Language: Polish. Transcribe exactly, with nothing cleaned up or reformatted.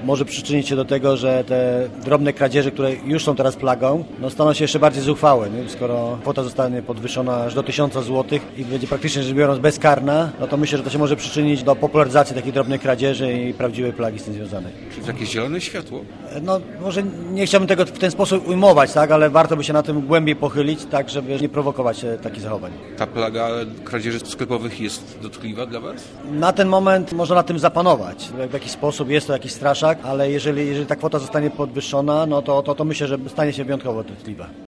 może przyczynić się do tego, że te drobne kradzieże, które już są teraz plagą, no staną się jeszcze bardziej zuchwałe. Nie? Skoro kwota zostanie podwyższona aż do tysiąca złotych i będzie praktycznie rzecz biorąc bezkarna, no to myślę, że to się może przyczynić do popularyzacji takich drobnych kradzieży i prawdziwej plagi z tym związanej. Czy to jakieś zielone światło? No może nie chciałbym tego w ten sposób ujmować, tak, ale warto by się na tym głębiej pochylić, tak, żeby nie prowokować takich zachowań. Ta plaga kradzieży sklepowych jest dotkliwa dla Was? Na ten moment można na tym zapanować. W jakiś sposób jest to jakiś straszak, ale jeżeli, jeżeli ta kwota zostanie podwyższona, no to, to, to myślę, że stanie się wyjątkowo dotkliwa.